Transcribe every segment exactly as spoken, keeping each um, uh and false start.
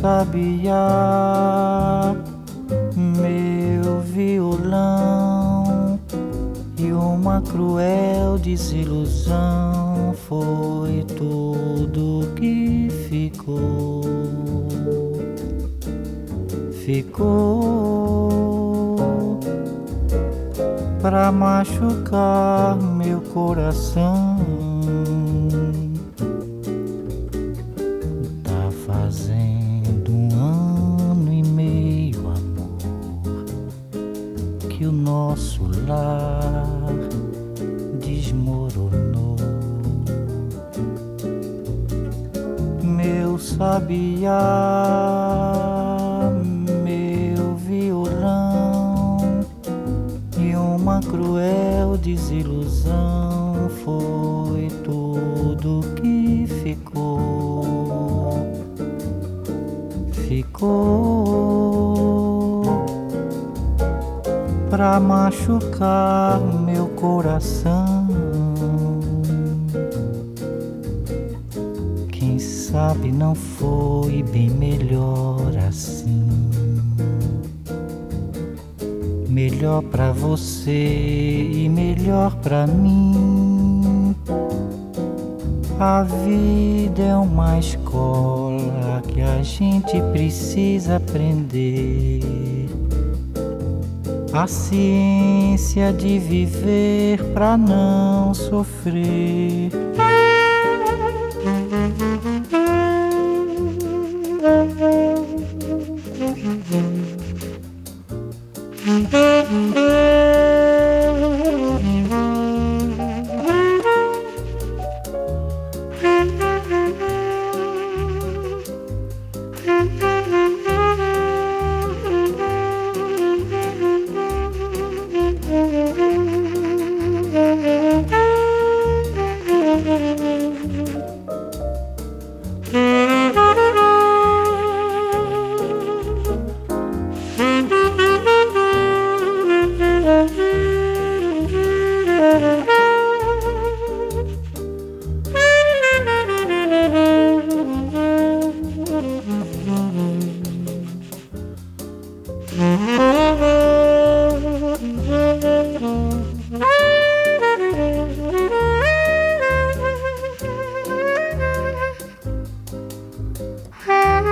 sabiá, meu violão, e uma cruel desilusão foi tudo que ficou. Ficou pra machucar meu coração. Tá fazendo um ano e meio, amor, que o nosso lar desmoronou. Meu sabiá, meu violão, e uma cruel desilusão foi tudo que ficou. Ficou pra machucar meu coração. Quem sabe não foi bem melhor assim. Melhor pra você e melhor pra mim. A vida é uma escola que a gente precisa aprender. A ciência de viver pra não sofrer.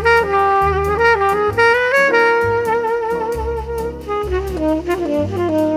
Thank you.